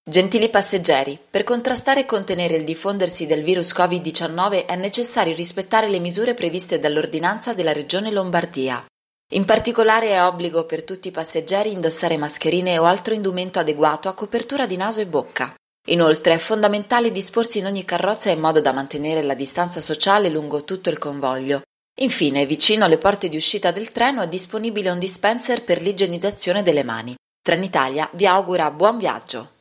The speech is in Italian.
Gentili passeggeri, per contrastare e contenere il diffondersi del virus Covid-19 è necessario rispettare le misure previste dall'ordinanza della Regione Lombardia. In particolare è obbligo per tutti i passeggeri indossare mascherine o altro indumento adeguato a copertura di naso e bocca. Inoltre è fondamentale disporsi in ogni carrozza in modo da mantenere la distanza sociale lungo tutto il convoglio. Infine, vicino alle porte di uscita del treno è disponibile un dispenser per l'igienizzazione delle mani. Trenitalia vi augura buon viaggio!